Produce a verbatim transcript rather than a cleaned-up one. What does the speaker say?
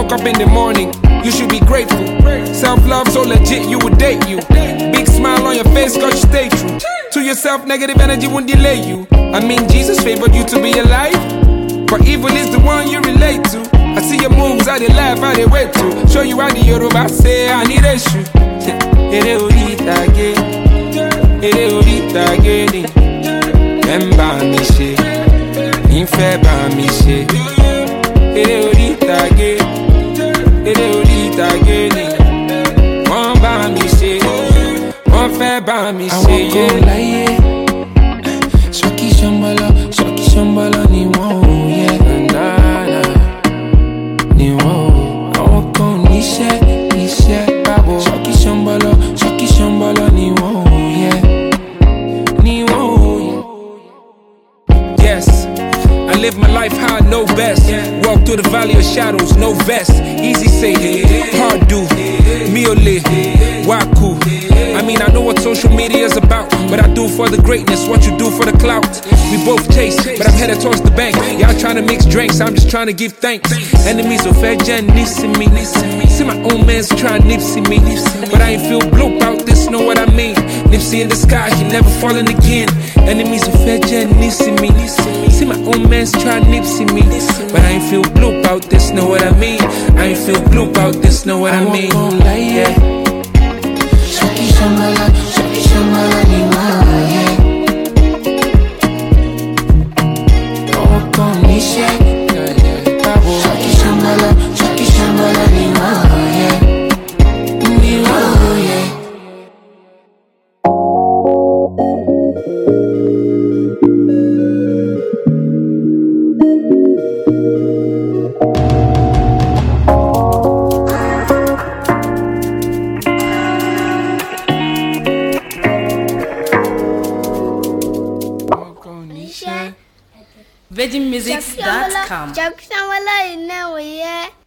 woke up in the morning, you should be grateful. Self-love so legit, you would date you. Big smile on your face, cause you stay true. To yourself, negative energy won't delay you. I mean, Jesus favored you to be alive, but evil is the one you relate to. I see your moves, how they laugh, how they wait to show you how the Yoruba say, I need a shoe. Ere orita ge, ere orita ge ni. Emba mi she, infe ba mi she. Ere orita ge, ere orita ge ni. Wọ́n bá mi ṣe, wọ́n fẹ́ bá mi ṣe. Àwọn kan láyé, ṣọ́kì ṣọ́nbọ́lọ́, ṣọ́kì ṣọ́nbọ́lọ́ ni wọ́n ò yẹ. Nànà ni wọ́n ò. Àwọn kan níṣẹ́, iṣẹ́ báwo. Ṣọ́kì ṣọ́nbọ́lọ́, ṣọ́kì ṣọ́nbọ́lọ́ ni wọ́n ò yẹ. Ni wọ́n ò yẹ. Yes, I live my life how I know best. Walk through the valley of shadows, no vest. Easy say, hard do. Miole, Waku. I mean, I know what social media is about, but I do for the greatness, what you do for the clout. We both chase, but I'm headed towards the bank. Y'all trying to mix drinks, I'm just trying to give thanks. Enemies of fair gen, nissing me. See my own man's trying to nipsey me, but I ain't feel blue about this, know what I mean? Nipsey in the sky, he never falling again. Enemies of fair gen, nissing me. See my own man's trying to nipsey me, but I ain't feel blue about this, know what I mean? I ain't feel blue about this, know what I mean? Yeah. Shoki shambala, shoki shambala ni maye. Oko nishe, shoki shambala, shoki shambala ni maye. Ni maye. Virgin Music dot com. Jackson wala ina we